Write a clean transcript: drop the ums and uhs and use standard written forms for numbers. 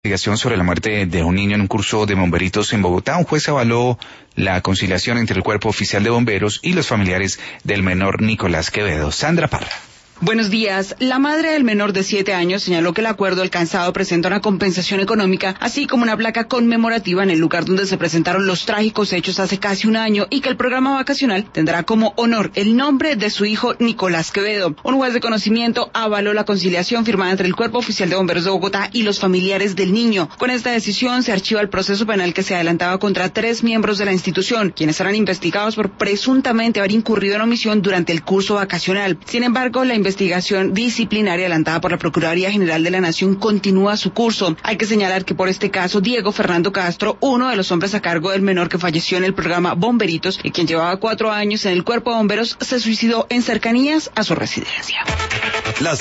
Investigación sobre la muerte de un niño en un curso de bomberitos en Bogotá. Un juez avaló la conciliación entre el Cuerpo Oficial de Bomberos y los familiares del menor Nicolás Quevedo. Sandra Parra. Buenos días. La madre del menor de 7 años señaló que el acuerdo alcanzado presenta una compensación económica, así como una placa conmemorativa en el lugar donde se presentaron los trágicos hechos hace casi un año, y que el programa vacacional tendrá como honor el nombre de su hijo Nicolás Quevedo. Un juez de conocimiento avaló la conciliación firmada entre el Cuerpo Oficial de Bomberos de Bogotá y los familiares del niño. Con esta decisión se archiva el proceso penal que se adelantaba contra 3 miembros de la institución, quienes eran investigados por presuntamente haber incurrido en omisión durante el curso vacacional. Sin embargo, la investigación disciplinaria adelantada por la Procuraduría General de la Nación continúa su curso. Hay que señalar que por este caso, Diego Fernando Castro, uno de los hombres a cargo del menor que falleció en el programa Bomberitos y quien llevaba 4 años en el Cuerpo de Bomberos, se suicidó en cercanías a su residencia.